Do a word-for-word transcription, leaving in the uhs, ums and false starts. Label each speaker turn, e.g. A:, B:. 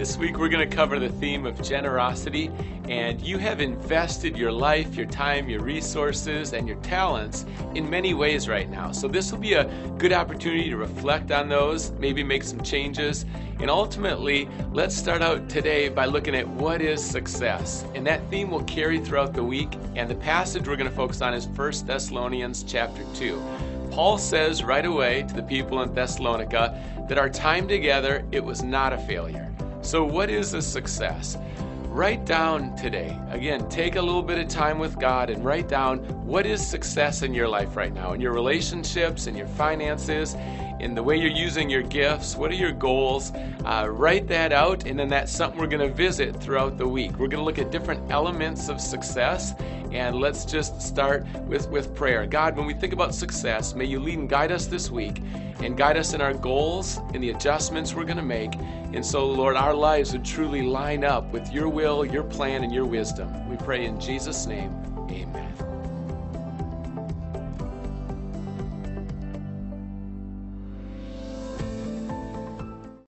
A: This week we're going to cover the theme of generosity, and you have invested your life, your time, your resources, and your talents in many ways right now. So this will be a good opportunity to reflect on those, maybe make some changes, and ultimately, let's start out today by looking at what is success. And that theme will carry throughout the week, and the passage we're going to focus on is First Thessalonians chapter two. Paul says right away to the people in Thessalonica that our time together, it was not a failure. So what is a success? Write down today, again, take a little bit of time with God and write down what is success in your life right now, in your relationships, in your finances, in the way you're using your gifts. What are your goals? Uh, write that out, and then that's something we're going to visit throughout the week. We're going to look at different elements of success, and let's just start with, with prayer. God, when we think about success, may you lead and guide us this week and guide us in our goals and the adjustments we're going to make. And so, Lord, our lives would truly line up with your will, your plan, and your wisdom. We pray in Jesus' name, amen.